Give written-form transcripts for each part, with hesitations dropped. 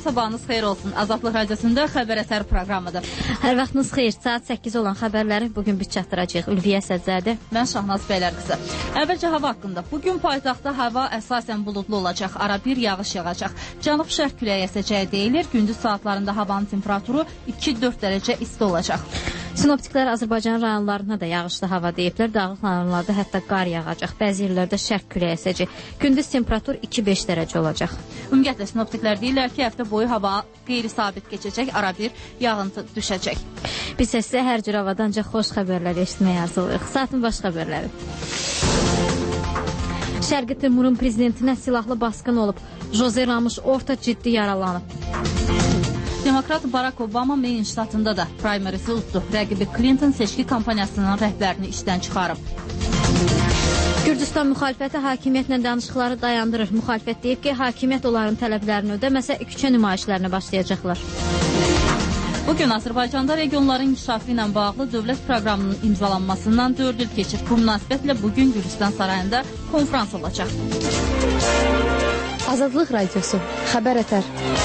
sabahınız xeyir olsun. Azadlıq Radiosunda xəbər əsər proqramıdır. Hər vaxtınız xeyir. Saat 8 olan xəbərləri bugün biz çatdıracağıq. Ülviyə Sədzədə. Mən Şahnaz Bəylərqızı. Əvvəlcə hava haqqında. Bugün paytaxtda hava əsasən buludlu olacaq. Ara bir yağış yağacaq. Cənub-şərq küləyi əsəcəyi deyilir. Gündüz saatlarında havanın temperaturu 2-4 dərəcə isti olacaq. Sinoptiklər Azərbaycan rayonlarına da yağışlı hava deyiblər. Dağlıq rayonlarda hətta qar yağacaq. Bəzi yerlərdə şərq küləyi əsəcək. Gündüz temperatur 2-5 dərəcə olacaq. Ümumiyyətlə sinoptiklər deyirlər ki, həftə boyu hava qeyri-sabit keçəcək, ara bir yağıntı düşəcək. Biz sizə hər cür havadan ancaq xoş xəbərlər eşitməyə arzulayırıq. Saatin baş xəbərləri. Şərqi Timurun prezidentinə silahlı basqın olub. Jose Ramos Horta ciddi yaralanıb. Demokrat Barack Obama Maine ştatında da primarysi uddu. Rəqibi Clinton seçki kampaniyasının rəhbərini işdən çıxarıb. Gürcüstan müxalifəti hakimiyyətlə danışıqları dayandırır. Müxalifət deyib ki, hakimiyyət onların tələblərini ödəməsə küçə nümayişlərinə başlayacaqlar. Bugün Azərbaycanda regionların inkişafı ilə bağlı dövlət proqramının imzalanmasından 4 il keçir. Bu münasibətlə bugün Gürcüstan sarayında konfrans olacaq. Azadlıq Radiosu, xəbər ətər.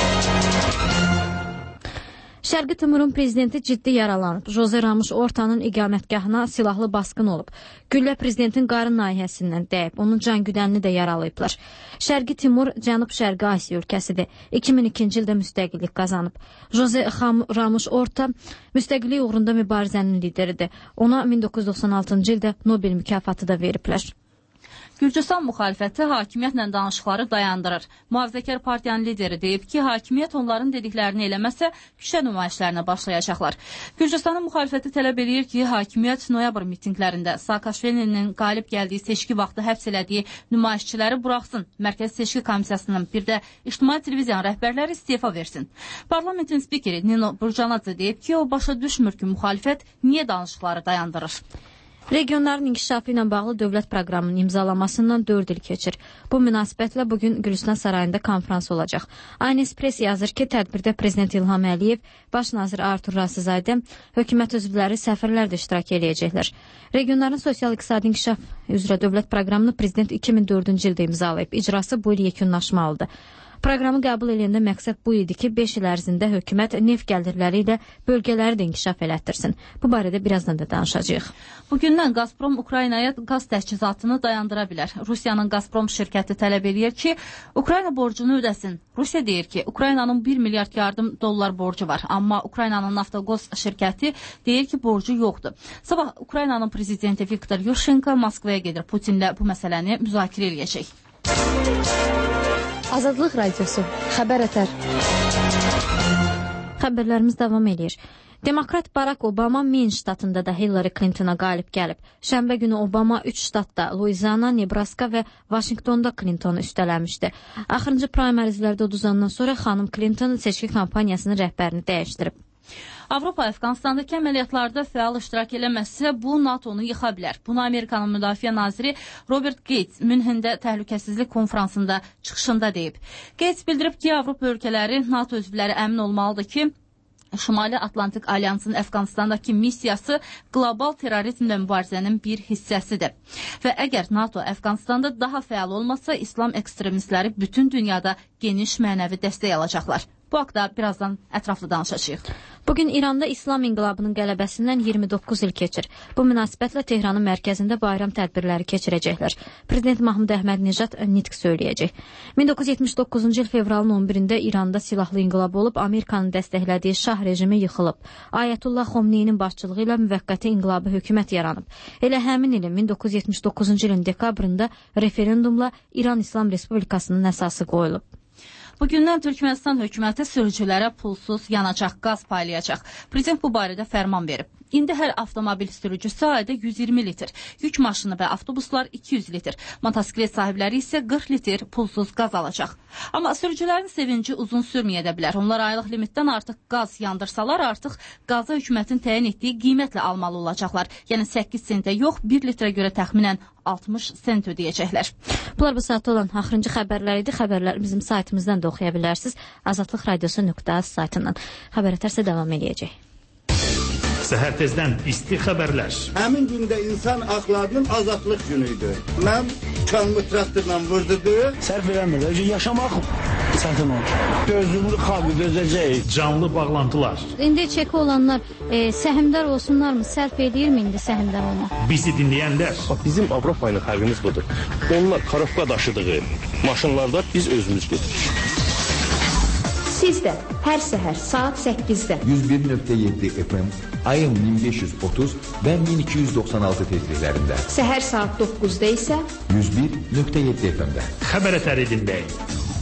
Şərqi Timurun prezidenti ciddi yaralanıb. Jose Ramos Horta'nın iqamətgahına silahlı basqın olub. Güllə prezidentin qarın nahiyəsindən dəyib. Onun can güdənini də yaralayıblar. Şərqi Timur Cənub-Şərqi Asiya ölkəsidir. 2002-ci ildə müstəqillik qazanıb. Jose Ramos Horta müstəqillik uğrunda mübarizənin lideridir. Ona 1996-cı ildə Nobel mükafatı da veriblər. Gürcüstan müxalifəti hakimiyyətlə danışıqları dayandırır. Mühafizəkar partiyanın lideri deyib ki, hakimiyyət onların dediklərini eləməsə küçə nümayişlərinə başlayacaqlar. Gürcüstanın müxalifəti tələb edir ki, hakimiyyət noyabr mitinqlərində Saakashvilinin qalib gəldiyi seçki vaxtı həbs elədiyi nümayişçiləri buraxsın. Mərkəzi Seçki Komissiyasının bir də ictimai televiziyanın rəhbərləri istefa versin. Parlamentin spikeri Nino Burjanadze deyib ki, o başa düşmür ki, müxalifət niyə danışıqları dayandırır. Regionların inkişafı ilə bağlı dövlət proqramının imzalamasından 4 il keçir. Bu münasibətlə bugün Gürcüstan sarayında konfrans olacaq. Aynı Press yazır ki, tədbirdə Prezident İlham Əliyev, Baş nazir Artur Rasizadəm, hökumət üzvləri, səfirlər də iştirak edəcəklər. Regionların sosial-iqtisadi inkişaf üzrə dövlət proqramını Prezident 2004-cü ildə imzalayıb. İcrası bu il yekunlaşmalıdır. Proqramı qəbul edəndə məqsəd bu idi ki, 5 il ərzində hökumət neft gəlirləri ilə bölgələri də inkişaf elətdirsin. Bu barədə birazdan da danışacağıq. Bugündən Gazprom Ukraynaya qaz təchizatını dayandıra bilər. Rusiyanın Gazprom şirkəti tələb edir ki, Ukrayna borcunu ödəsin. Rusiya deyir ki, Ukraynanın 1 milyard yardım dollar borcu var. Amma Ukraynanın Naftogaz şirkəti deyir ki, borcu yoxdur. Sabah Ukraynanın prezidenti Viktor Yushchenko Moskvaya gedir. Putinlə bu məsələni müzakirə edəcək. Azadlıq Radiosu, xəbər ətər. Xəbərlərimiz davam edir. Demokrat Barack Obama Maine ştatında da Hillary Clinton'a qalib gəlib. Şənbə günü Obama 3 ştatda, Louisiana, Nebraska və Washingtonda Clintonu üstələmişdi. Axırıncı primarizlərdə uduzandan sonra xanım Clinton seçki kampaniyasının rəhbərini dəyişdirib. Avropa Əfqanistandakı əməliyyatlarda fəal iştirak eləməsə, bu NATO-nu yıxa bilər. Bunu Amerikanın müdafiə naziri Robert Gates Münhendə təhlükəsizlik konfransında çıxışında deyib. Gates bildirib ki, Avropa ölkələri NATO üzvləri əmin olmalıdır ki, Şimali Atlantik Alyansının Əfqanistandakı missiyası qlobal terrorizmlə mübarizənin bir hissəsidir. Və əgər NATO Əfqanistanda daha fəal olmasa, İslam ekstremistləri bütün dünyada geniş mənəvi dəstək alacaqlar. Bu haqda birazdan ətraflı danışacağıq. Bugün İranda İslam inqilabının qələbəsindən 29 il keçir. Bu münasibətlə Tehranın mərkəzində bayram tədbirləri keçirəcəklər. Prezident Mahmud Əhməd-Necad nitq söyləyəcək. 1979-cu il fevralın 11-də İranda silahlı inqilab olub, Amerikanın dəstəklədiyi şah rejimi yıxılıb. Ayətullah Xomneyinin başçılığı ilə müvəqqəti inqilabi hökumət yaranıb. Elə həmin ilin 1979-cu ilin dekabrında referendumla İran İslam Respublikasının əsası qoyulub. Bugündən Türkmənistan hökuməti sürücülərə pulsuz yanacaq qaz paylayacaq. Prezident bu barədə fərman verib. İndi hər avtomobil sürücüsü ayda 120 litr, yük maşını və avtobuslar 200 litr, motosiklet sahibləri isə 40 litr pulsuz qaz alacaq. Amma sürücülərin sevinci uzun sürməyə də bilər. Onlar aylıq limitdən artıq qaz yandırsalar, artıq qazı hökumətin təyin etdiyi qiymətlə almalı olacaqlar. Yəni 8 sentə yox, 1 litrə görə təxminən 60 sent ödəyəcəklər. Bunlar bu saatda olan axırıncı xəbərlər idi. Xəbərlər bizim saytımızdan da oxuya bilərsiniz. Azadlıqradiosu.az saytından. Xəbər ətərsə davam edəcək. Səhər tezdən isti xəbərlər. Həmin gündə insan haqlarının azadlıq günüydü. Mən kanımı traktorla vurdurdu. Sərf verəmir, yaşamaq çətin olur. Gözümüzü xalqı dözəcəyik. Canlı bağlantılar. İndi çeki olanlar səhmdar olsunlarmı? Sərf edirmi indi səhmdar olmaq? Bizi dinləyənlər. Bizim Avropa ilə fərqimiz budur. Onlar karofka daşıdığı maşınlarda biz özümüz gedirik. Siz də hər səhər saat 8-də 101.7 FM, ayın 1530 və 1296 tezliklərində. Səhər saat 9-da isə 101.7 FM-də. Xəbər ətəri dinləyin.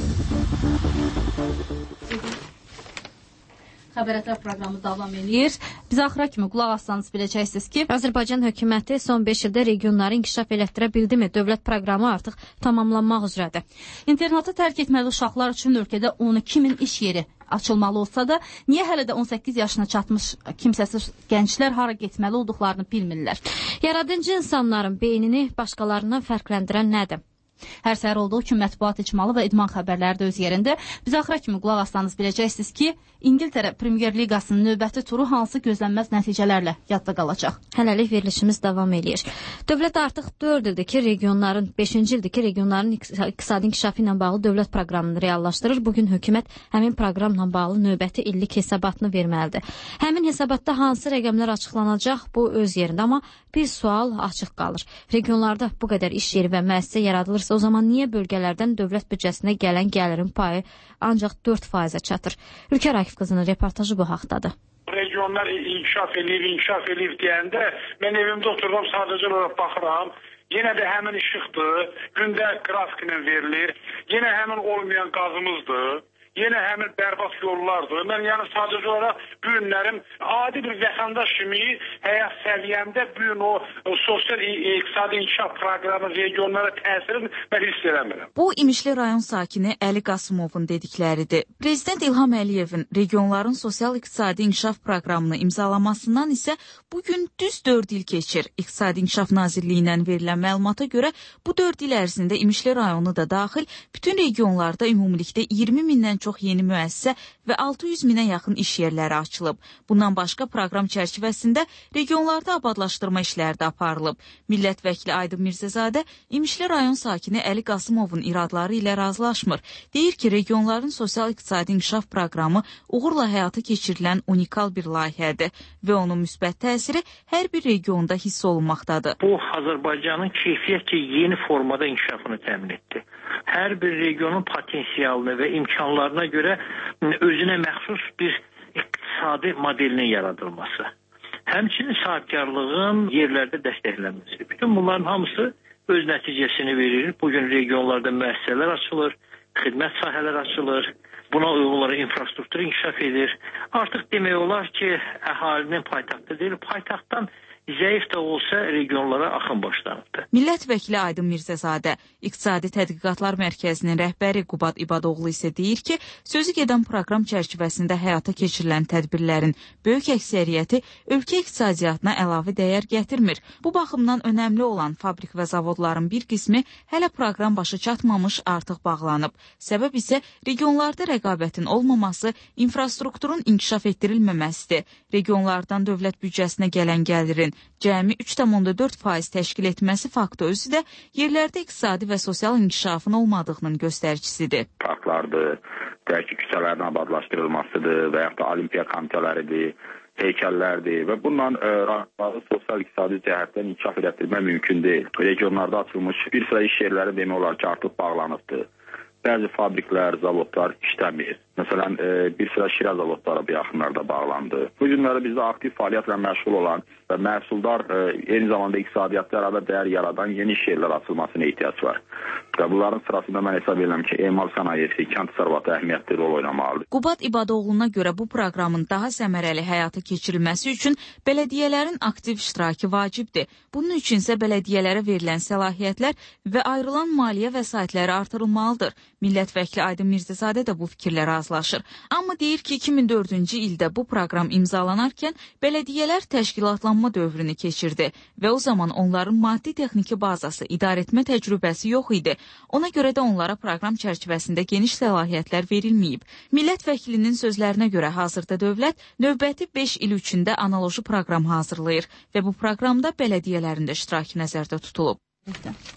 Xəbər ətər proqramı davam edir. Biz axıra kimi qulaq assanız biləcəksiniz ki, Azərbaycan hökuməti son 5 ildə regionları inkişaf elətdirə bildimi? Dövlət proqramı artıq tamamlanmaq üzrədir. İnternatı tərk etməli uşaqlar üçün ölkədə 12 min iş yeri açılmalı olsa da, niyə hələ də 18 yaşına çatmış kimsəsiz gənclər hara getməli olduqlarını bilmirlər? Yaradıcı insanların beynini başqalarından fərqləndirən nədir? Hər səhər olduğu kimi mətbuat icmalı və idman xəbərləri də öz yerində. Biz axıra kimi qulaq assanız biləcəksiniz ki, İngiltərə Premyer Liqasının növbəti turu hansı gözlənməz nəticələrlə yadda qalacaq. Hələlik verilişimiz davam edir. Dövlət artıq 4 ildir ki, regionların 5-ci ildir ki, regionların iqtisadi inkişafı ilə bağlı dövlət proqramını reallaşdırır. Bugün hökumət həmin proqramla bağlı növbəti illik hesabatını verməlidir. Həmin hesabatda hansı rəqəmlər açıqlanacaq, bu öz yerində, amma bir sual açıq qalır. Regionlarda bu qədər iş yeri və müəssisə yaradılırsa, o zaman niyə bölgələrdən dövlət büdcəsinə gələn gəlirin payı ancaq 4%-ə çatır? Ülkər Akif qızının reportajı bu haqdadır. Regionlar inkişaf eləyir deyəndə mən evimdə otururam, sadəcə olaraq baxıram. Yenə də həmin işıqdır, gündə qrafiklə verilir, yenə həmin olmayan qazımızdır. Yenə həmin bərbad yollardır. Mən yəni sadəcə olaraq bu günlərim adi bir vətəndaş kimi həyat səviyyəmdə bu gün o sosial iqtisadi inkişaf proqramı regionlara təsirini mən hiss eləmirəm. Bu İmişli rayon sakini Əli Qasımovun dedikləridir. Prezident İlham Əliyevin regionların sosial iqtisadi inkişaf proqramını imzalamasından isə bugün düz 4 il keçir. İqtisadi İnkişaf Nazirliyindən verilən məlumata görə bu 4 il ərzində İmişli rayonu da daxil bütün regionlarda ümumilikdə 20 mindən çox yeni müəssisə və 600 minə yaxın iş yerləri açılıb. Bundan başqa proqram çərçivəsində regionlarda abadlaşdırma işləri də aparılıb. Millət vəkili Aydın Mirzəzadə İmişli rayon sakini Əli Qasımovun iradları ilə razılaşmır. Deyir ki, regionların sosial-iqtisadi inkişaf proqramı uğurla həyata keçirilən unikal bir layihədir və onun müsbət təsiri hər bir regionda hiss olunmaqdadır. Bu, Azərbaycanın keyfiyyətcə yeni formada inkişafını təmin etdi. Hər bir regionun potensialını və imkanlarına görə özünə məxsus bir iqtisadi modelinin yaradılması. Həmçinin sahibkarlığın yerlərdə dəstəklənməsi. Bütün bunların hamısı öz nəticəsini verir. Bugün regionlarda müəssisələr açılır, xidmət sahələri açılır. Buna uyğun olaraq infrastruktur inkişaf edir. Artıq demək olar ki, əhalinin paytaxtı deyil, paytaxtdan zəif də olsa regionlara axın başlanıbdır. Millət vəkili Aydın Mirzəzadə, İqtisadi Tədqiqatlar Mərkəzinin rəhbəri Qubad İbadoğlu isə deyir ki, sözü gedən proqram çərçivəsində həyata keçirilən tədbirlərin böyük əksəriyyəti ölkə iqtisadiyyatına əlavə dəyər gətirmir. Bu baxımdan önəmli olan fabrik və zavodların bir qismi hələ proqram başa çatmamış artıq bağlanıb. Səbəb isə regionlarda rəqabətin olmaması, infrastrukturun inkişaf etdirilməməsidir. Regionlardan dövlət büdcəsinə gələn gəlirin cəmi 3,4% təşkil etməsi faktı özü də yerlərdə iqtisadi və sosial inkişafın olmadığının göstəricisidir. Parklardır, deyək ki, küçələrin abadlaşdırılmasıdır və yaxud da olimpiya komitələridir, heykəllərdir və bununla sosial-iqtisadi cəhətdən inkişaf etdirmək mümkün deyil. Regionlarda açılmış bir sıra iş yerləri demək olar ki, artıq bağlanıbdır. Bəzi fabriklər, zavodlar işləmir. Məsələn, bir sıra şirə zavodları bu yaxınlarda bağlandı. Bu günləri bizdə aktiv fəaliyyətlə məşğul olan və məhsuldar, eyni zamanda iqtisadiyyatda əlavə dəyər yaradan yeni iş yerləri açılmasına ehtiyac var. Və bunların sırasında mən hesab edirəm ki, emal sənayesi, kənd təsərrüfatı əhəmiyyətli rol oynamalıdır. Qubad İbadoğlu'na görə bu proqramın daha səmərəli həyata keçirilməsi üçün bələdiyyələrin aktiv iştirakı vacibdir. Bunun üçün isə bələdiyyələrə verilən səlahiyyətlər və ayrılan maliyyə vəsaitləri artırılmalıdır. Millət vəkili Aydın Mirzəzadə də bu fikirlə razılaşır. Amma deyir ki, 2004-cü ildə bu proqram imzalanarkən bələdiyyələr təşkilatlanma dövrünü keçirdi və o zaman onların maddi-texniki bazası, idarəetmə təcrübəsi yox idi. Ona görə də onlara proqram çərçivəsində geniş səlahiyyətlər verilməyib. Millət vəkilinin sözlərinə görə hazırda dövlət növbəti 5 il üçündə analoji proqram hazırlayır və bu proqramda bələdiyyələrin də iştirakı nəzərdə tutulub.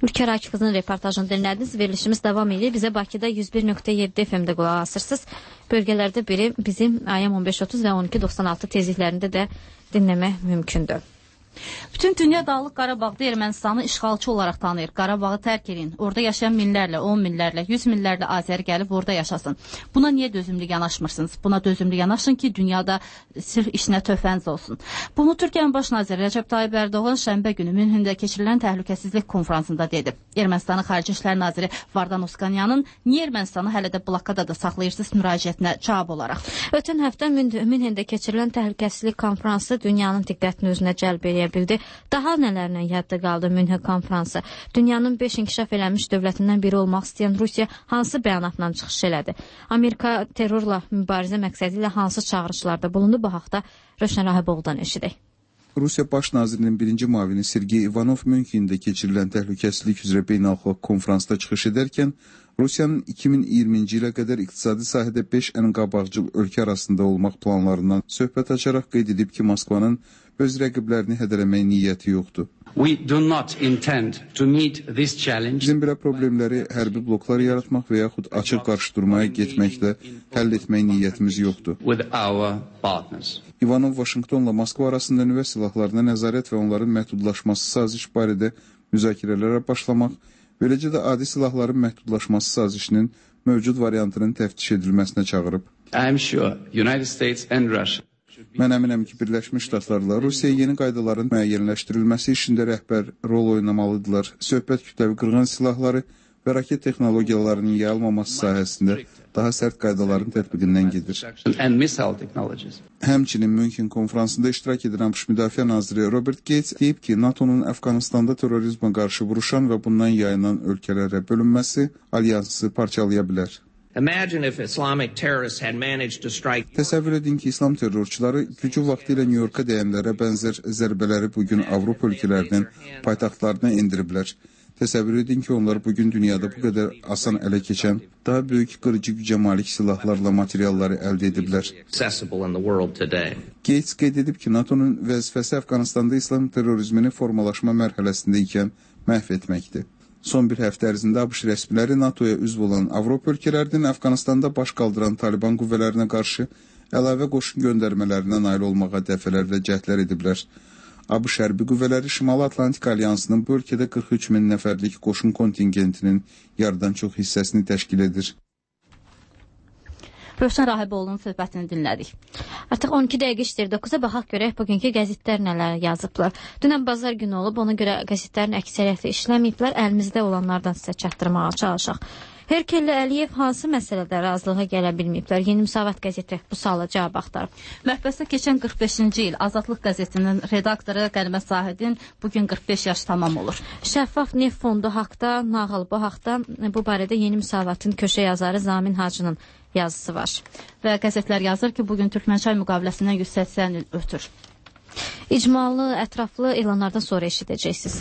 Ülker Akifqızın reportajını dinlədiniz. Verilişimiz davam edir. Bizə Bakıda 101.7 FM-də qulaq asırsınız. Bölgələrdə biri bizim AM 1530 və 1296 tezliklərində də dinləmək mümkündür. Bütün dünya Dağlıq Qarabağda Ermənistanı işğalçı olaraq tanıyır. Qarabağı tərk edin. Orada yaşayan minlərlə, 10 minlərlə, 100 minlərlə Azəri gəlib orada yaşasın. Buna niyə dözümlü yanaşmırsınız? Buna dözümlü yanaşın ki, dünyada sülh işinə töhfəniz olsun. Bunu Türkiyənin baş naziri Rəcəb Tayyip Ərdoğan şənbə günü Münhində keçirilən təhlükəsizlik konfransında dedi. Ermənistanın Xarici İşlər naziri Vardan Oskanyanın niyə Ermənistanı hələ də blokada da saxlayırsınız müraciətinə cavab olaraq. Ötən həftə Münhində keçirilən təhlükəsizlik konfransı dünyanın diqqətini özünə cəlb edir. Bildi. Daha nələrlə yadda qaldı Münhen konfransı? Dünyanın 5 inkişaf eləmiş dövlətindən biri olmaq istəyən Rusiya hansı bəyanatla çıxış elədi? Amerika terrorla mübarizə məqsədi ilə hansı çağırışlarda bulundu? Bu haqda Rövşən Rahiboğlu'dan eşidək. Rusiya Baş nazirinin birinci müavini Sergey Ivanov Münhində keçirilən təhlükəsizlik üzrə beynəlxalq konfransda çıxış edərkən Rusiyanın 2020-ci ilə qədər iqtisadi sahədə 5 ən qabaqcıl ölkə arasında olmaq planlarından söhbət açaraq qeyd edib ki, Moskvanın öz rəqiblərini hədələmək niyyəti yoxdur. Bizim belə problemləri hərbi bloklar yaratmaq və yaxud açıq qarşıdurmaya getməklə həll etmək niyyətimiz yoxdur. İvanov Vaşinqtonla Moskva arasında nüvə silahlarına nəzarət və onların məhdudlaşması saziş barədə müzakirələrə başlamaq, beləcə də adi silahların məhdudlaşması sazişinin mövcud variantının təftiş edilməsinə çağırıb. Mən əminəm ki, Birləşmiş Ştatlarla Rusiya yeni qaydaların müəyyənləşdirilməsi işində rəhbər rol oynamalıdırlar. Söhbət kütləvi qırğın silahları və raket texnologiyalarının yayılmaması sahəsində daha sərt qaydaların tətbiqindən gedir. Həmçinin Münhen konfransında iştirak edən ABŞ Müdafiə naziri Robert Gates deyib ki, NATO'nun Əfqanistanda terrorizmə qarşı vuruşan və bundan yayınan ölkələrə bölünməsi alyansı parçalaya bilər. Təsəvvür edin ki, İslam terrorçuları gücü vaxtı ilə New York'a dəyənlərə bənzər zərbələri bugün Avropa ölkələrinin paytaxtlarına indiriblər. Təsəvvür edin ki, onlar bugün dünyada bu qədər asan ələ keçən, daha böyük qırıcı gücə malik silahlarla materialları əldə ediblər. Gates qeyd edib ki, NATO'nun vəzifəsi Əfqanistanda İslam terrorizmini formalaşma mərhələsində ikən məhv etməkdir. Son bir həftə ərzində ABŞ rəsmiləri NATO-ya üzv olan Avropa ölkələrinin Əfqanistanda baş qaldıran Taliban qüvvələrinə qarşı əlavə qoşun göndərmələrinə nail olmağa dəfələrlə cəhdlər ediblər. ABŞ hərbi qüvvələri Şimali Atlantik Alyansının bu ölkədə 43 min nəfərlik qoşun kontingentinin yarıdan çox hissəsini təşkil edir. Rövşən Rahiboğlu'nun söhbətini dinlədik. Artıq 12 dəqiqə işdir. 9-a baxaq görək bugünkü qəzetlər nələr yazıblar. Dünən bazar günü olub, ona görə qəzetlərin əksəriyyəti işləməyiblər. Əlimizdə olanlardan sizə çatdırmağa çalışaq. Herkel Əliyev hansı məsələdə razılığa gələ bilməyiblər? Yeni Müsavat qəzeti bu suala cavab axtarıb. Məhbəsdə keçən 45-ci il Azadlıq qəzetinin redaktoru Qənimə Sahidin bugün 45 yaş tamam olur. Şəffaf neft fondu haqda, nağıl bu haqda, bu barədə Yeni Müsavatın köşə yazarı Zamin Hacının yazısı var. Və qəzetlər yazır ki, bugün Türkmənçay müqaviləsindən 180 il ötür. İcmalı, ətraflı elanlardan sonra eşidəcəksiniz.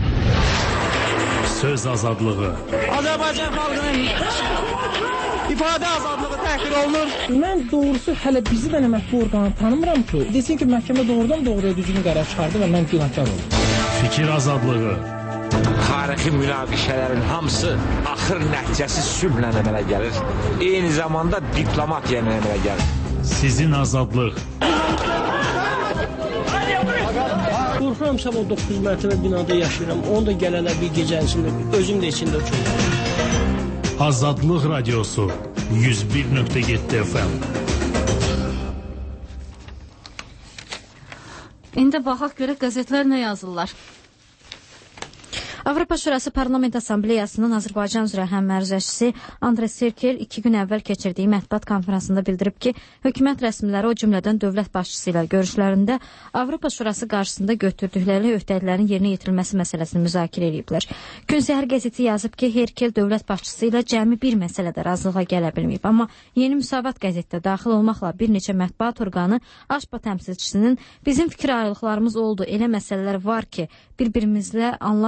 Söz azadlığı. Azərbaycan xalqının ifadə azadlığı təhqir olunur. Mən doğrusu hələ bizi də əməkli orqanı tanımıram ki, desin ki, məhkəmə doğrudan doğruya düzgün qərar çıxardı və mən günahkar oldum. Fikir azadlığı. Tarixi münaqişələrin hamısı axır nəticəsi sülhlə əmələ gəlir. Eyni zamanda diplomatiya əmələ gəlir. Sizin azadlıq. Qorxuram, sabah 9 mərtəbə binada yaşayıram. Onu da gələlər bir gecənin içində, özüm də içində uçurum. Azadlıq radiosu 101.7 FM. İndi baxaq görək qəzetlər nə yazırlar. Avropa Şurası Parlament Assambleyasının Azərbaycan üzrə həmmərcəçisi Andres Serkel 2 gün əvvəl keçirdiyi mətbuat konferansında bildirib ki, hökumət rəsmiləri o cümlədən dövlət başçısı ilə görüşlərində Avropa Şurası qarşısında götürdükləri öhdəliklərin yerinə yetirilməsi məsələsini müzakirə ediblər. Gün Səhər qəzeti yazıb ki, Herkel dövlət başçısı ilə cəmi bir məsələdə razılığa gələ bilməyib, amma Yeni Müsavat qəzetdə daxil olmaqla bir neçə mətbuat orqanı AŞPA təmsilçisinin bizim fikir ayrılıqlarımız oldu, elə məsələlər var ki, bir-birimizlə anlaşmadıq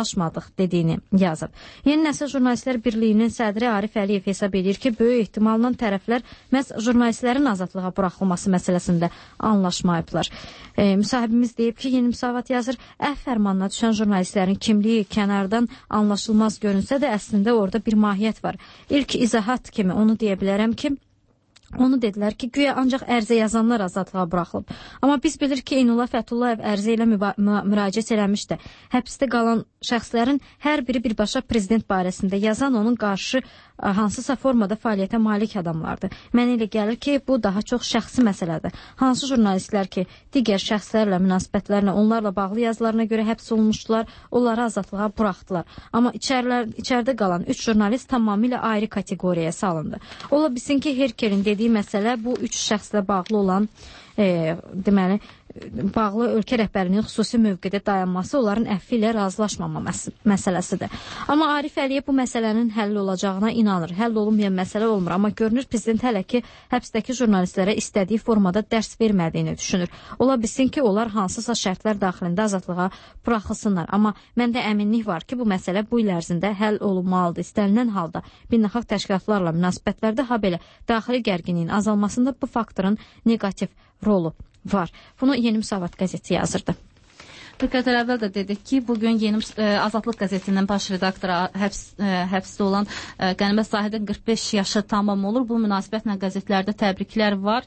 azadlıq dediyini yazıb. Yeni Nəsil Jurnalistlər Birliyinin sədri Arif Əliyev hesab edir ki, böyük ehtimalla tərəflər məhz jurnalistlərin azadlığa buraxılması məsələsində anlaşmayıblar. Müsahibimiz deyib ki, Yeni Müsavat yazır, fərmanına düşən jurnalistlərin kimliyi kənardan anlaşılmaz görünsə də əslində orada bir mahiyyət var. İlk izahat kimi onu deyə bilərəm ki, onu dedilər ki, güya ancaq ərizə yazanlar azadlığa buraxılıb. Amma biz bilir ki, Eynullah Fəthullayev ərizə ilə müraciət eləmişdi. Həbsdə qalan şəxslərin hər biri birbaşa prezident barəsində yazan onun qarşı hansısa formada fəaliyyətə malik adamlardır. Mənə elə gəlir ki, bu daha çox şəxsi məsələdir. Hansı jurnalistlər ki, digər şəxslərlə münasibətlərinə, onlarla bağlı yazılarına görə həbs olunmuşdular, onları azadlığa buraxdılar. Amma içəridə qalan 3 jurnalist tamamilə ayrı kateqoriyaya salındı. Ola bilsin ki, Herkelin dediyi məsələ bu 3 şəxslə bağlı olan deməli, bağlı ölkə rəhbərinin xüsusi mövqedə dayanması onların əfvi ilə razılaşmama məsələsidir. Amma Arif Əliyev bu məsələnin həll olacağına inanır. Həll olunmayan məsələ olmur. Amma görünür, prezident hələ ki, həbsdəki jurnalistlərə istədiyi formada dərs vermədiyini düşünür. Ola bilsin ki, onlar hansısa şərtlər daxilində azadlığa buraxılsınlar. Amma məndə əminlik var ki, bu məsələ bu il ərzində həll olunmalıdır. İstənilən halda beynəlxalq təşkilatlarla münasibətlərdə ha belə daxili gərginliyin azalmasında bu faktorun negativ rolu var. Bunu Yeni Müsavat qəzeti yazırdı. Bir qədər əvvəl də dedik ki, bugün Yeni Azadlıq qəzetinin baş redaktoru həbsdə olan Qənimət Zahidin 45 yaşı tamam olur. Bu münasibətlə qəzetlərdə təbriklər var.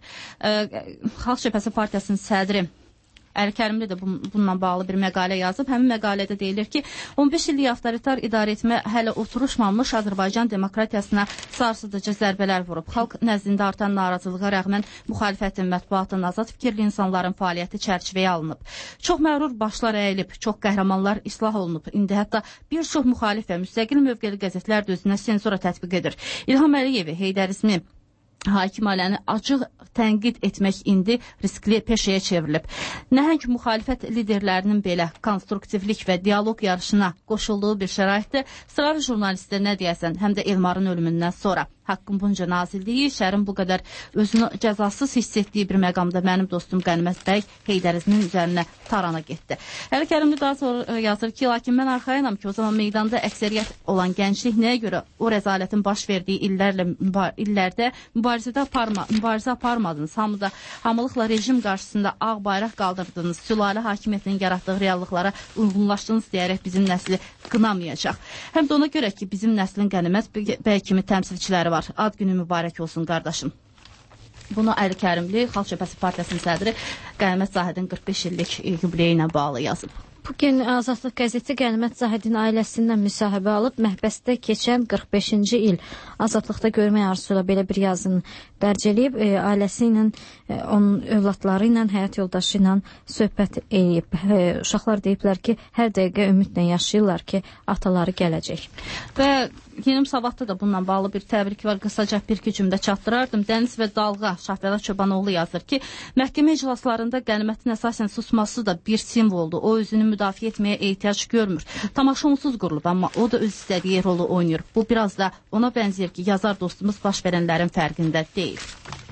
Xalq Cəbhəsi Partiyasının sədri Əli Kərimli də bununla bağlı bir məqalə yazıb. Həmin məqalədə deyilir ki, 15 illik avtoritar idarə etmə hələ oturuşmamış Azərbaycan demokratiyasına sarsıdıcı zərbələr vurub. Xalq nəzdində artan narazılığa rəğmən müxalifətin, mətbuatın, azad fikirli insanların fəaliyyəti çərçivəyə alınıb. Çox məğrur başlar əyilib, çox qəhrəmanlar islah olunub. İndi hətta bir çox müxalif və müstəqil mövqeli qəzetlər də özünə senzura tətbiq edir. İlham Əliyevi, Heydərizmi, hakim ailəni açıq tənqid etmək indi riskli peşəyə çevrilib. Nəhəng müxalifət liderlərinin belə konstruktivlik və dialoq yarışına qoşulduğu bir şəraitdə sıravi jurnalistə nə deyəsən, həm də Elmarın ölümündən sonra haqqın bunca nazilliyi, şərin bu qədər özünü cəzasız hiss etdiyi bir məqamda mənim dostum Qənimət bəy Heydərizmin üzərinə tarana getdi. Əli Kərimli daha sonra yazır ki, lakin mən arxayınam ki, o zaman meydanda əksəriyyət olan gənclik nəyə görə o rəzalətin baş verdiyi illərdə mübarizə aparmadınız. Hamılıqla rejim qarşısında ağ bayraq qaldırdınız. Sülalə hakimiyyətinin yaratdığı reallıqlara uyğunlaşdınız deyərək bizim nəsli qınamayacaq. Həm də ona görə ki, bizim nəslin Qənimət bəy kimi təmsilçiləri var. Ad günü mübarək olsun, qardaşım. Bunu Əli Kərimli, Xalq Cəbhəsi Partiyasının sədri Qənimət Zahidin 45 illik yubileyi ilə bağlı yazıb. Bugün Azadlıq qəzeti Qənimət Zahidin ailəsindən müsahibə alıb, məhbəsdə keçən 45-ci il azadlıqda görmək arzusu ilə belə bir yazını dərc eləyib, ailəsi ilə, onun övladları ilə, həyat yoldaşı ilə söhbət eləyib. Uşaqlar deyiblər ki, hər dəqiqə ümidlə yaşayırlar ki, ataları gələcək. Və Yeni Müsavatda da bununla bağlı bir təbrik var. Qısaca bir-iki cümlə çatdırardım. Dəniz və Dalğa Şahbəla Çobanoğlu yazır ki, məhkəmə iclaslarında Qənimətin əsasən susması da bir simvoldur. O özünü müdafiə etməyə ehtiyac görmür. Tamaşa onsuz qurulub, amma o da öz istədiyi rolu oynayır. Bu biraz da ona bənzəyir ki, yazar dostumuz baş verənlərin fərqində deyil.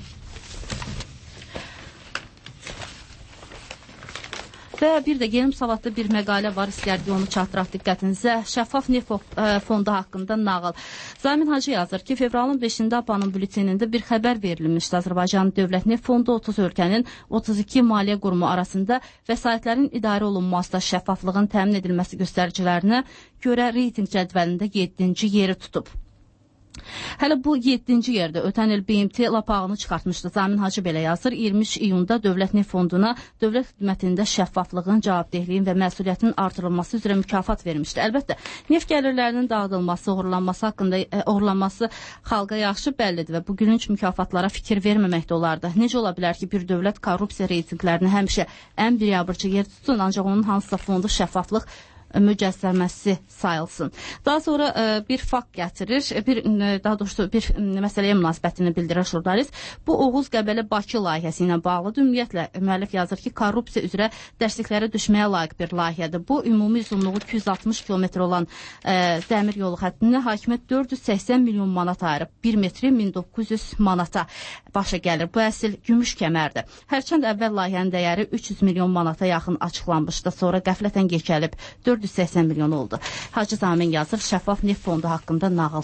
Və bir də Yeni Müsavatda bir məqalə var, istərdik onu çatdıraq diqqətinizə. Şəffaf neft fondu haqqında nağıl. Zamin Hacı yazır ki, fevralın 5-də APA'nın bültenində bir xəbər verilmişdi. Azərbaycan Dövlət Neft Fondu 30 ölkənin 32 maliyyə qurumu arasında vəsaitlərin idarə olunmasında şəffaflığın təmin edilməsi göstəricilərinə görə reyting cədvəlində 7-ci yeri tutub. Hələ bu 7-ci yerdə ötən il BMT lapağını çıxartmışdı. Zamin Hacı belə yazır, 23 iyunda Dövlət Neft Fonduna dövlət xidmətində şəffaflığın, cavabdehliyin və məsuliyyətin artırılması üzrə mükafat vermişdi. Əlbəttə, neft gəlirlərinin dağıdılması, oğurlanması xalqa yaxşı bəllidir və bu gülünc mükafatlara fikir verməmək də olardı. Necə ola bilər ki, bir dövlət korrupsiya reytinglərini həmişə ən biryabırçı yer tutsun, ancaq onun hansısa fondu şəffaflıq mücəssəməsi sayılsın. Daha sonra bir fakt gətirir, daha doğrusu bir məsələyə münasibətini bildirir jurnalist. Bu Oğuz Qəbələ Bakı layihəsi ilə bağlıdır. Ümumiyyətlə, müəllif yazır ki, korrupsiya üzrə dərsliklərə düşməyə layiq bir layihədir. Bu, ümumi uzunluğu 260 kilometr olan dəmir yolu xəttinə hakimiyyət 480 milyon manat ayırıb. 1 metri 1900 manata başa gəlir. Bu əsil gümüş kəmərdir. Hərçənd əvvəl layihənin dəyəri 300 milyon manata yaxın açıqlanmışdı. Sonra qəflətən geçəlib 400 780 milyon oldu. Hacı Zamin yazır, şəffaf neft fondu haqqında nağıl.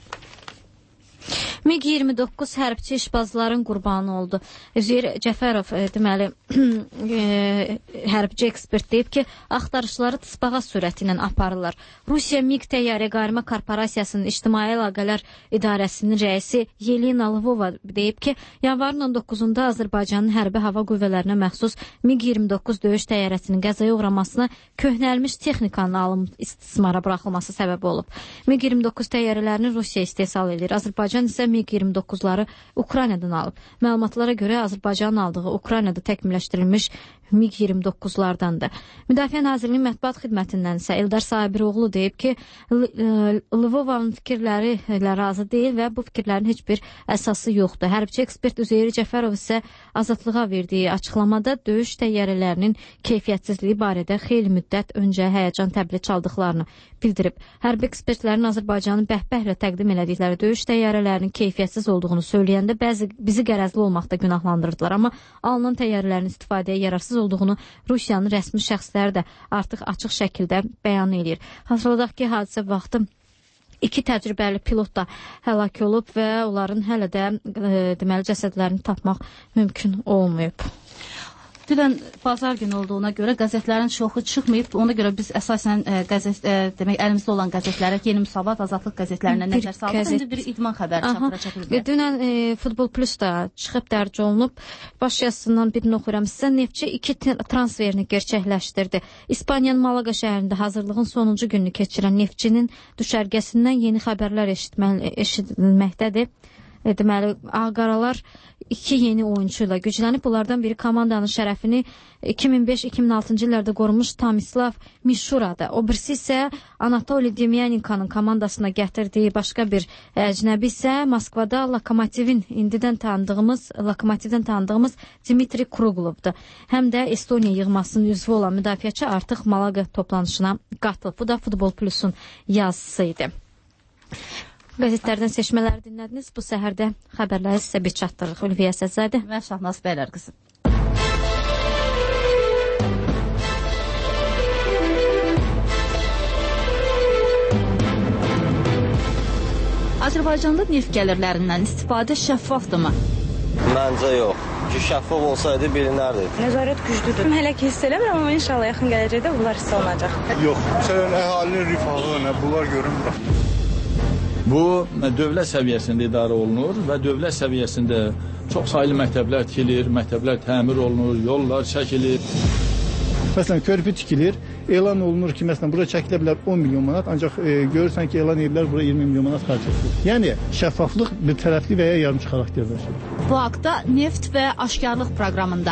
MiG-29 hərbçi işbazların qurbanı oldu. Üzeyir Cəfərov deməli hərbçi ekspert deyib ki, axtarışları tısbağa sürəti ilə aparırlar. Rusiya MiG təyyarə qayırma korporasiyasının İctimai Əlaqələr İdarəsinin rəisi Yelena Lvova deyib ki, yanvarın 19-da Azərbaycanın hərbi hava qüvvələrinə məxsus MiG-29 döyüş təyyarəsinin qəzaya uğramasına köhnəlmiş texnikanın alınıb istismara buraxılması səbəb olub. MiG-29 təyyarələrini Rusiya istehsal edir. Azərbaycan isə MiG-29'ları Ukraynadan alıb. Məlumatlara görə Azərbaycanın aldığı Ukraynada təkmilləşdirilmiş MiG-29'lardandır. Müdafiə Nazirliyinin mətbuat xidmətindən isə Eldar Sabiroğlu deyib ki, Lvovanın fikirləri ilə razı deyil və bu fikirlərin heç bir əsası yoxdur. Hərbçi ekspert Üzeyir Cəfərov isə Azadlığa verdiyi açıqlamada döyüş təyyarələrinin keyfiyyətsizliyi barədə xeyli müddət öncə həyəcan təbili çaldıqlarını bildirib. Hərbi ekspertlərin Azərbaycanın bəhbəhlə təqdim elədikləri döyüş təyyarələrinin keyfiyyətsiz olduğunu söyləyəndə bizi qərəzli olmaqda günahlandırdılar, amma alınan təyyarələrin istifadəyə yararsız olduğunu Rusiyanın rəsmi şəxsləri də artıq açıq şəkildə bəyan edir. Xatırladaq ki, hadisə vaxtı 2 təcrübəli pilot da həlak olub və onların hələ də deməli cəsədlərini tapmaq mümkün olmayıb. Dünən bazar günü olduğuna görə qəzetlərin çoxu çıxmayıb. Ona görə biz əsasən demək əlimizdə olan qəzetlərə, Yeni Müsavat, Azadlıq qəzetlərinə nəzər saldıq. İndi bir idman xəbəri çatdıracaq bizə. Dünən Futbol Plus da çıxıb dərc olunub. Baş yazısından birini oxuyuram sizə. Neftçi 2 transferini gerçəkləşdirdi. İspaniyanın Malaga şəhərində hazırlığın sonuncu gününü keçirən Neftçinin düşərgəsindən yeni xəbərlər eşidilməkdədir. Deməli, Ağqaralar 2 yeni oyuncu ilə güclənib. Bunlardan biri komandanın şərəfini 2005-2006-cı illərdə qorunmuş Tomislav Mishuradır. O birisi isə Anatoli Demyanenko'nun komandasına gətirdiyi başqa bir əcnəbi isə Moskvada indidən tanıdığımız Dmitri Kruglovdur. Həm də Estoniya yığmasının üzvü olan müdafiəçi artıq Malaga toplanışına qatılıb. Bu da Futbol Plusun yazısı idi. Qəzetlərdən seçmələri dinlədiniz. Bu səhərdə xəbərləri sizə bir çatdırırıq. Ülviyə Səzzadə və Şahnaz Bəylər qızı. Azərbaycanda neft gəlirlərindən istifadə şəffafdırmı? Məncə yox. Ki şəffaf olsaydı bilinərdi. Nəzarət güclüdür. Hələ ki hiss eləmirəm, amma inşallah yaxın gələcəkdə bunlar hiss olunacaq. Yox. Məsələn, əhalinin rifahı, bunlar görünmür. Bu dövlət səviyyəsində idarə olunur və dövlət səviyyəsində çox saylı məktəblər tikilir, məktəblər təmir olunur, yollar çəkilir. Məsələn, körpü tikilir, elan olunur ki, məsələn, bura çəkilə bilər 10 milyon manat, ancaq görürsən ki, elan edirlər, bura 20 milyon manat xərc edilir. Yəni, şəffaflıq bir tərəfli və ya yarımçı xarakterdir. Bu haqda Neft və Aşkarlıq proqramında.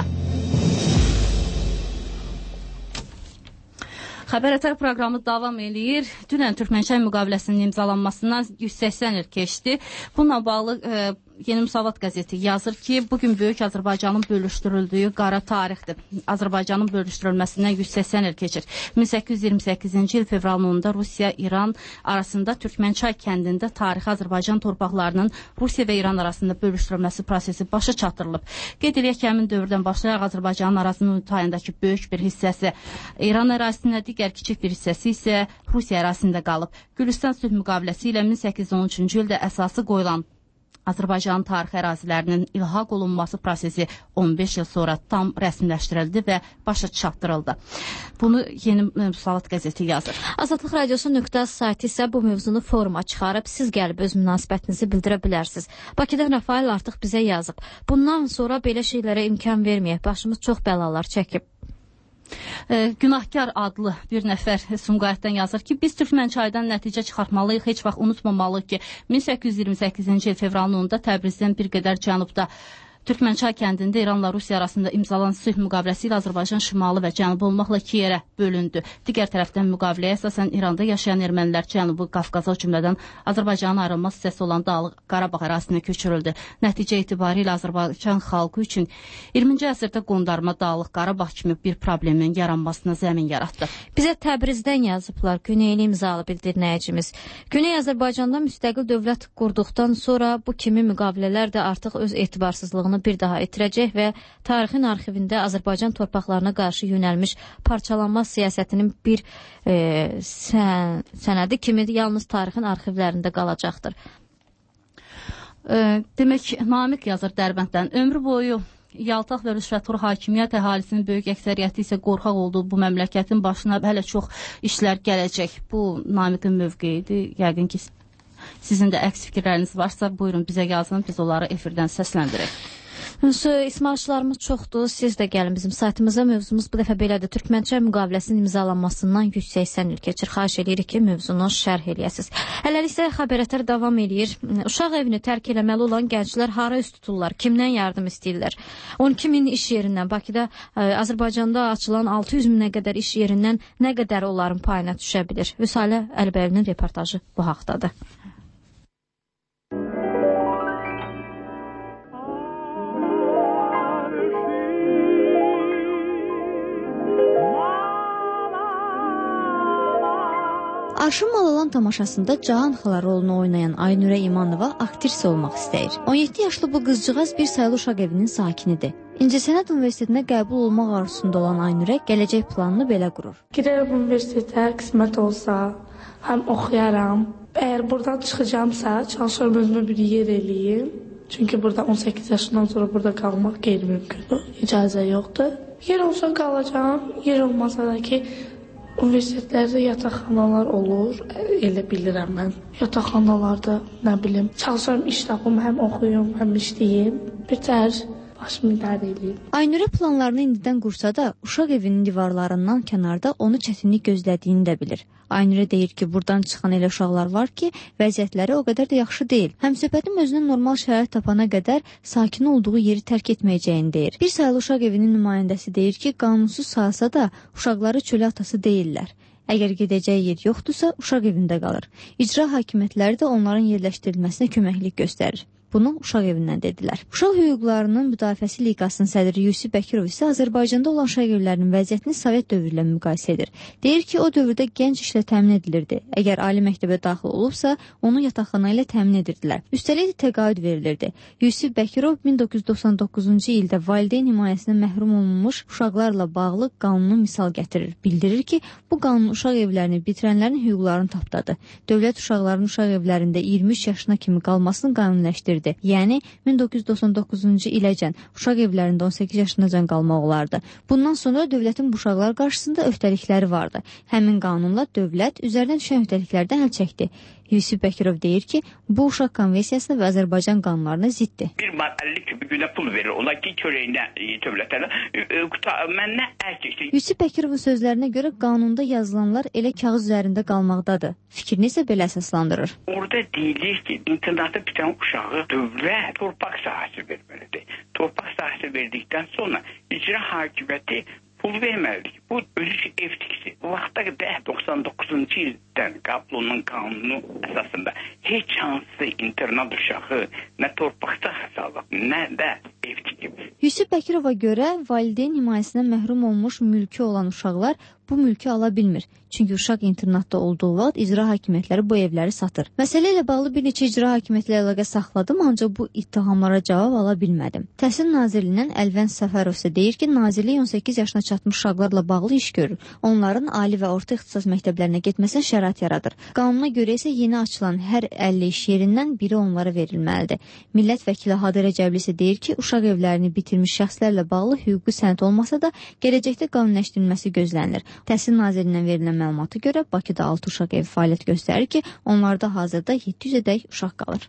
Xəbər proqramı davam eləyir. Dünən Türkmənçay müqaviləsinin imzalanmasından 180 il keçdi. Bununla bağlı Yeni Müsavat qəzeti yazır ki, bugün Böyük Azərbaycanın bölüşdürüldüyü qara tarixdir. Azərbaycanın bölüşdürülməsindən 180 il keçir. 1828-ci il fevralın 10-da Rusiya-İran arasında Türkmənçay kəndində tarixi Azərbaycan torpaqlarının Rusiya və İran arasında bölüşdürülməsi prosesi başa çatdırılıb. Qeyd eləyək ki, həmin dövrdən başlayaraq Azərbaycanın arazinin tayındakı böyük bir hissəsi İran ərazisində, digər kiçik bir hissəsi isə Rusiya ərazisində qalıb. Gülüstan sülh müqaviləsi ilə 1813-cü ildə əsası qoyulan Azərbaycanın tarixi ərazilərinin ilhaq olunması prosesi 15 il sonra tam rəsmiləşdirildi və başa çatdırıldı. Bunu Yeni Müsavat qəzeti yazır. Azadlıq Radiosu sayti isə bu mövzunu foruma çıxarıb, siz gəlib öz münasibətinizi bildirə bilərsiniz. Bakıdan Rafael artıq bizə yazıb. Bundan sonra belə şeylərə imkan verməyək, başımız çox bəlalar çəkib. Günahkar adlı bir nəfər Sumqayıtdan yazır ki, biz Türkmənçaydan nəticə çıxartmalıyıq, heç vaxt unutmamalıyıq ki, 1828-ci il fevralın 10-da Təbrizdən bir qədər cənubda Türkmənçay kəndində İranla Rusiya arasında imzalanan sülh müqaviləsi ilə Azərbaycan şimalı və cənubu olmaqla 2 yerə bölündü. Digər tərəfdən müqaviləyə əsasən İranda yaşayan ermənilər Cənubi Qafqaza, o cümlədən Azərbaycanın ayrılmaz hissəsi olan Dağlıq Qarabağ ərazisinə köçürüldü. Nəticə etibarilə Azərbaycan xalqı üçün 20-ci əsrdə qondarma Dağlıq Qarabağ kimi bir problemin yaranmasına zəmin yaratdı. Bizə Təbrizdən yazıblar Güneyli imzalı bildirnəyicimiz. Güney Azərbaycanda müstəqil dövlət qurduqdan sonra bu kimi müqavilələr də artıq öz etibarsızlığını insanı bir daha itirəcək və tarixin arxivində Azərbaycan torpaqlarına qarşı yönəlmiş parçalanma siyasətinin bir sənədi kimi yalnız tarixin arxivlərində qalacaqdır. Demək, Namiq yazır Dərbənddən. Ömrü boyu yaltaq və rüşvətxor hakimiyyət əhalisinin böyük əksəriyyəti isə qorxaq olduğu bu məmləkətin başına hələ çox işlər gələcək. Bu Namiqin mövqeyidir. Yəqin ki, sizin də əks fikirləriniz varsa, buyurun bizə yazın, biz onları efirdən səsləndirək. İsmailçilərimiz çoxdur. Siz də gəlin bizim saytımıza. Mövzumuz bu dəfə belədir. Türkmənçay müqaviləsinin imzalanmasından 180 il keçir. Xahiş edirik ki, mövzunu şərh eləyəsiniz. Hələlik isə xəbərətlər davam edir. Uşaq evini tərk eləməli olan gənclər hara üst tuturlar? Kimdən yardım istəyirlər? 12 min iş yerindən, Bakıda, Azərbaycanda açılan 600 minə qədər iş yerindən nə qədər onların payına düşə bilir? Vüsalə Əlibəyevin reportajı bu haqdadır. Arşın Malalan tamaşasında Cahan xala rolunu oynayan Aynurə İmanova aktrisa olmaq istəyir. 17 yaşlı bu qızcığaz bir sayılı uşaq evinin sakinidir. İncəsənət Universitetinə qəbul olmaq arzusunda olan Aynurə gələcək planını belə qurur. Girərəm universitetə, qismət olsa, həm oxuyaram. Əgər buradan çıxacamsa, çalışıram özümə bir yer eləyim. Çünki burada 18 yaşından sonra burada qalmaq qeyri-mümkündür. İcazə yoxdur. Yer olsa qalacam, yer olmasa da ki, universitetlərdə yataqxanalar olur, elə bilirəm mən. Yataqxanalarda, nə bilim, çalışıram, iş tapım, həm oxuyum, həm işləyim. Bir tər başımı idarə edeyim. Aynurə planlarını indidən qursa da, uşaq evinin divarlarından kənarda onu çətinlik gözlədiyini də bilir. Aynurə deyir ki, buradan çıxan elə uşaqlar var ki, vəziyyətləri o qədər də yaxşı deyil. Həmsöhbətim özünə normal şərait tapana qədər sakin olduğu yeri tərk etməyəcəyini deyir. Bir sayılı uşaq evinin nümayəndəsi deyir ki, qanunsuz sağsa da uşaqları çölə atası deyirlər. Əgər gedəcəyi yer yoxdursa, uşaq evində qalır. İcra hakimiyyətləri də onların yerləşdirilməsinə köməklik göstərir. Bunu uşaq evindən dedilər. Uşaq hüquqlarının müdafiəsi liqasının sədri Yusif Bəkirov isə Azərbaycanda olan uşaq evlərinin vəziyyətini Sovet dövrü ilə müqayisə edir. Deyir ki, o dövrdə gənc işlə təmin edilirdi. Əgər ali məktəbə daxil olubsa, onu yataqxana ilə təmin edirdilər. Üstəlik də təqaüd verilirdi. Yusif Bəkirov 1999-cu ildə valideyn himayəsindən məhrum olunmuş uşaqlarla bağlı qanunu misal gətirir. Bildirir ki, bu qanun uşaq evlərini bitirənlərin hüquqlarını tapdadı. Dövlət uşaqların uşaq evlərində 23 yaşına kimi qalmasını qanuniləşdirdi. Yəni 1999-cu iləcən uşaq evlərində 18 yaşınacan qalmaq olardı. Bundan sonra dövlətin bu uşaqlar qarşısında öhdəlikləri vardı. Həmin qanunla dövlət üzərinə düşən öhdəliklərdən əl çəkdi. Yusif Bəkirov deyir ki, bu uşaq konvensiyasına və Azərbaycan qanunlarına ziddir. Bir mal 50 kübü günə pul verir. Ola ki, körəyinə dövlətlərə məndən əl keçdi. Yusif Bəkirovun sözlərinə görə qanunda yazılanlar elə kağız üzərində qalmaqdadır. Fikrini isə belə əsaslandırır. Orada deyilir ki, internatda bitən uşağı dövlət torpaq sahəsi verməlidir. Torpaq sahəsi verdikdən sonra icra hakimiyyəti pul verməlidir. Bu özü ev tikisi. Bu vaxtda qədər 99-cu ildən qəbul olunan qanunu əsasında heç hansı internat uşağı nə torpaq sahəsi alıb, nə də ev tikib. Yusif Bəkirova görə valideyn himayəsindən məhrum olmuş mülki olan uşaqlar bu mülkü ala bilmir. Çünki uşaq internatda olduğu vaxt icra hakimiyyətləri bu evləri satır. Məsələ ilə bağlı bir neçə icra hakimiyyətlə əlaqə saxladım, ancaq bu ittihamlara cavab ala bilmədim. Təhsil Nazirliyindən Əlvən Səfərov isə deyir ki, Nazirlik 18 yaşına çatmış uşaqlarla bağlı iş görür. Onların ali və orta ixtisas məktəblərinə getməsinə şərait yaradır. Qanuna görə isə yeni açılan hər 50 iş yerindən biri onlara verilməlidir. Millət vəkili Hadı Rəcəbli isə deyir ki, uşaq evlərini bitirmiş şəxslərlə bağlı hüquqi sənəd olmasa da gələcəkdə qanuniləşdirilməsi gözlənilir. Təhsil Nazirliyindən verilən məlumata görə Bakıda 6 uşaq evi fəaliyyət göstərir ki, onlarda hazırda 700-ədək uşaq qalır.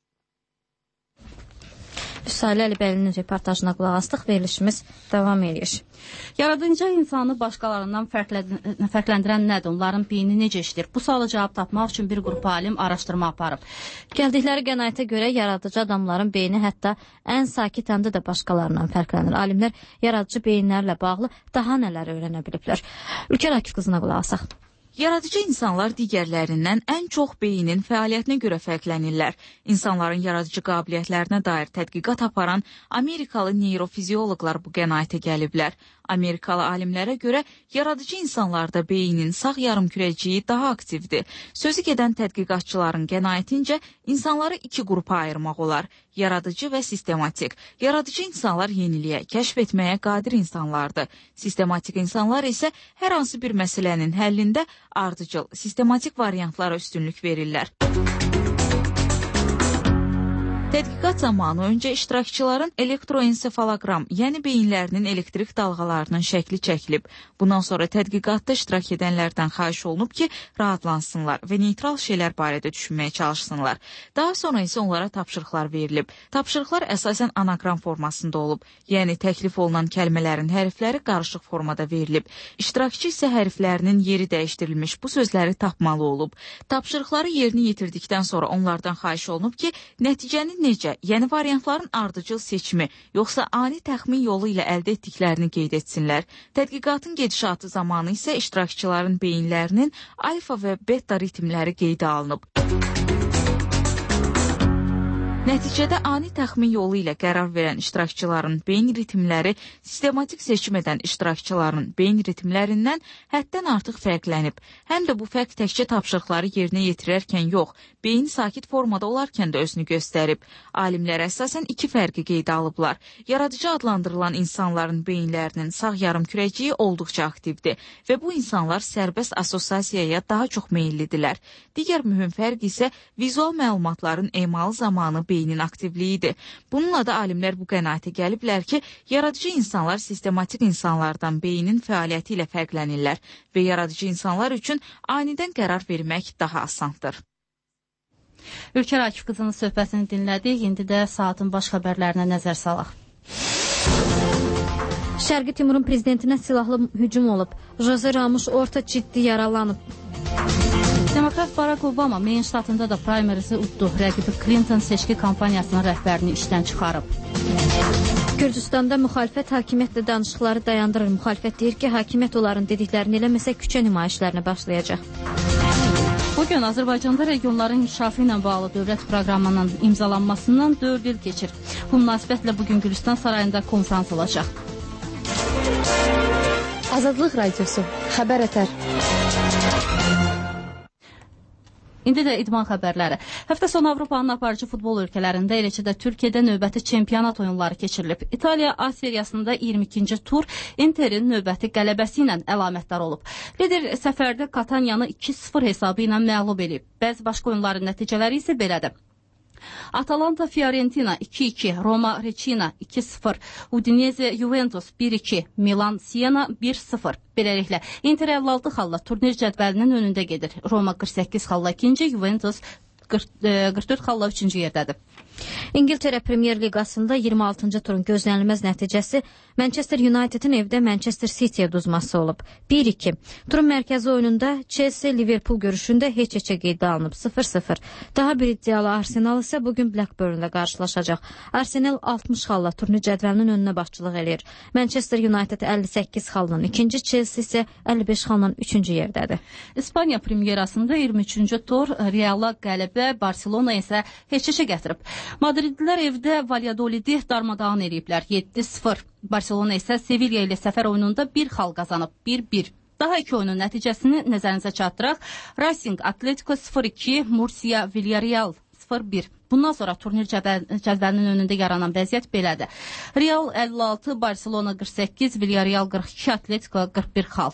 Vüsalə Əlibəyevin reportajına qulaq asdıq, verilişimiz davam edir. Yaradıcı insanı başqalarından fərqləndirən nədir? Onların beyni necə işləyir? Bu suala cavab tapmaq üçün bir qrup alim araşdırma aparıb. Gəldikləri qənaətə görə yaradıcı adamların beyni hətta ən sakit əmdə də başqalarından fərqlənir. Alimlər yaradıcı beyinlərlə bağlı daha nələr öyrənə biliblər? Ülkər Akif qızına qulaq asaq. Yaradıcı insanlar digərlərindən ən çox beynin fəaliyyətinə görə fərqlənirlər. İnsanların yaradıcı qabiliyyətlərinə dair tədqiqat aparan Amerikalı neyrofizioloqlar bu qənaətə gəliblər. Amerikalı alimlərə görə yaradıcı insanlarda beynin sağ yarımkürəciyi daha aktivdir. Sözü gedən tədqiqatçıların qənaətincə insanları iki qrupa ayırmaq olar. Yaradıcı və sistematik. Yaradıcı insanlar yeniliyə, kəşf etməyə qadir insanlardır. Sistematik insanlar isə hər hansı bir məsələnin həllində ardıcıl, sistematik variantlara üstünlük verirlər. Tədqiqat zamanı öncə iştirakçıların elektroensefaloqram, yəni beyinlərinin elektrik dalğalarının şəkli çəkilib. Bundan sonra tədqiqatda iştirak edənlərdən xahiş olunub ki, rahatlansınlar və neytral şeylər barədə düşünməyə çalışsınlar. Daha sonra isə onlara tapşırıqlar verilib. Tapşırıqlar əsasən anagram formasında olub, yəni təklif olunan kəlmələrin hərfləri qarışıq formada verilib. İştirakçı isə hərflərinin yeri dəyişdirilmiş bu sözləri tapmalı olub. Tapşırıqları yerinə yetirdikdən sonra onlardan xahiş olunub ki, nəticənin necə, yəni variantların ardıcıl seçimi, yoxsa ani təxmin yolu ilə əldə etdiklərini qeyd etsinlər. Tədqiqatın gedişatı zamanı isə iştirakçıların beyinlərinin alfa və beta ritmləri qeydə alınıb. Nəticədə ani təxmin yolu ilə qərar verən iştirakçıların beyin ritmləri sistematik seçim edən iştirakçıların beyin ritmlərindən həddən artıq fərqlənib. Həm də bu fərq təkcə tapşırıqları yerinə yetirərkən yox, beyin sakit formada olarkən də özünü göstərib. Alimlər əsasən iki fərqi qeydə alıblar. Yaradıcı adlandırılan insanların beyinlərinin sağ yarımkürəciyi olduqca aktivdir və bu insanlar sərbəst assosiasiyaya daha çox meyillidirlər. Digər mühüm fərq isə vizual məlumatların emalı zamanı beynin aktivliyidir. Bununla da alimlər bu qənaətə gəliblər ki, yaradıcı insanlar sistematik insanlardan beynin fəaliyyəti ilə fərqlənirlər və yaradıcı insanlar üçün anidən qərar vermək daha asandır. Ülker Akif qızının söhbətini dinlədik. İndi də saatın baş xəbərlərinə nəzər salaq. Şərqi Timurun prezidentinə silahlı hücum olub. Jose Ramos orta ciddi yaralanıb. Demokrat Barack Obama Maine ştatında da primerisi uddu. Rəqibi Clinton seçki kampaniyasının rəhbərini işdən çıxarıb. Gürcüstanda müxalifət hakimiyyətlə danışıqları dayandırır. Müxalifət deyir ki, hakimiyyət onların dediklərini eləməsə küçə nümayişlərinə başlayacaq. Bugün Azərbaycanda regionların inkişafı ilə bağlı dövlət proqramının imzalanmasından 4 il keçir. Bu münasibətlə bugün Gülüstan sarayında konfrans olacaq. Azadlıq radiosu, xəbər ətər. İndi də idman xəbərləri. Həftə sonu Avropanın aparıcı futbol ölkələrində, eləcə də Türkiyədə növbəti çempionat oyunları keçirilib. İtaliya A seriyasında 22-ci tur Interin növbəti qələbəsi ilə əlamətdar olub. Lider səfərdə Kataniyanı 2-0 hesabı ilə məğlub edib. Bəzi başqa oyunların nəticələri isə belədir. Atalanta Fiorentina 2-2, Roma Recina 2-0, Udinese Juventus 1-2, Milan Siena 1-0. Beləliklə, Inter 56 xalla turnir cədvəlinin önündə gedir. Roma 48 xalla 2-ci, Juventus 44 xalla 3-cü yerdədir. İngiltərə Premyer Liqasında 26-cı turun gözlənilməz nəticəsi Manchester United'in evdə Manchester City'yə uduzması olub. 1-2. Turun mərkəzi oyununda Chelsea-Liverpool görüşündə heç-heçə qeydə alınıb 0-0. Daha bir iddialı Arsenal isə bugün Blackburn-la qarşılaşacaq. Arsenal 60 xalla turnir cədvəlinin önünə başçılıq eləyir. Manchester United 58 xalla ikinci, Chelsea isə 55 xalla 3-cü yerdədir. İspaniya Premyerasında 23-cü tur Reala qələbə, Barcelona isə heç-heçə gətirib. Madridlilər evdə Valladolidi darmadağın eləyiblər 7-0. Barcelona isə Sevilla ilə səfər oyununda 1 xal qazanıb 1-1. Daha iki oyunun nəticəsini nəzərinizə çatdıraq. Racing Atletico 0-2, Murcia Villarreal 0-1. Bundan sonra turnir cədvəlinin önündə yaranan vəziyyət belədir. Real 56, Barcelona 48, Villarreal 42, Atletico 41 xal.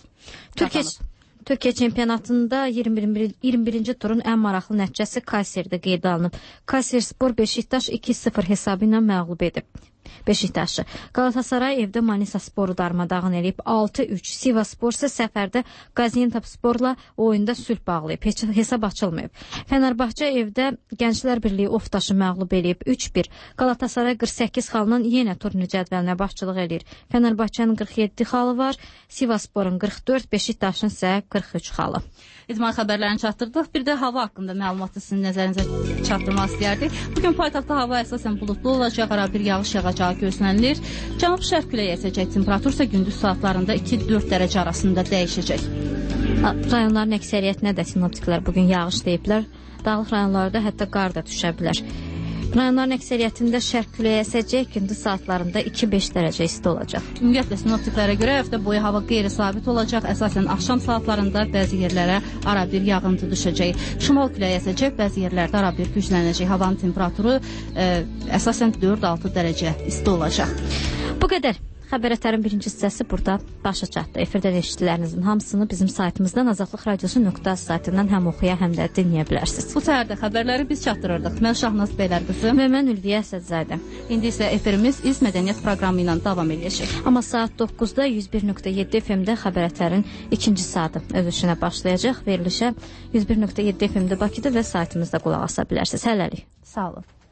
Türkiyə çempionatında 21-ci turun ən maraqlı nəticəsi Kayseridə qeydə alınıb. Kayserispor Beşiktaş 2-0 hesabı ilə məğlub edib. Beşiktaşı. Galatasaray evdə Manisa Sporu darmadağın eləyib 6-3. Sivasspor isə səfərdə Qaziantepsporla oyunda sülh bağlayıb. Hesab açılmayıb. Fenerbahçe evdə Gənclər Birliyi Oftaşı məğlub eləyib 3-1. Galatasaray 48 xalla yenə turnir cədvəlinə başçılıq eləyir. Fenerbahçenin 47 xalı var, Sivassporun 44, Beşiktaşın isə 43 xalı. İdman xəbərlərini çatdırdıq. Bir də hava haqqında məlumatı sizin nəzərinizə çatdırmaq istəyərdik. Bugün paytaxtda hava əsasən buludlu olacaq, ara bir yağış yağacaq. olacağı gözlənilir. Cənub-şərq küləyi əsəcək, temperatur isə gündüz saatlarında 2-4 dərəcə arasında dəyişəcək. Rayonların əksəriyyətinə də sinoptiklər bugün yağış deyiblər. Dağlıq rayonlarda hətta qar da düşə bilər. Rayonların əksəriyyətində şərq küləyi əsəcək, gündüz saatlarında 2-5 dərəcə isti olacaq. Ümumiyyətlə sinoptiklərə görə həftə boyu hava qeyri-sabit olacaq. Əsasən axşam saatlarında bəzi yerlərə arabir yağıntı düşəcək. Şimal küləyi əsəcək, bəzi yerlərdə arabir güclənəcək. Havanın temperaturu əsasən 4-6 dərəcə isti olacaq. Bu qədər. Xəbər ətərin birinci hissəsi burada başa çatdı. Efirdən eşitdiklərinizin hamısını bizim saytımızdan azadlıqradiosu.az saytından həm oxuya, həm də dinləyə bilərsiniz. Bu səhərdə xəbərləri biz çatdırırdıq. Mən Şahnaz Beylərqızı və mən Ülviyə Əsədzadə. İndi isə efirimiz İz Mədəniyyət proqramı ilə davam edəcək. Amma saat 9-da 101.7 FM-də xəbər ətərin ikinci saatı öz işinə başlayacaq. Verilişə 101.7 FM-də Bakıda və saytımızda qulaq asa bilərsiniz. Hələlik. Sağ olun.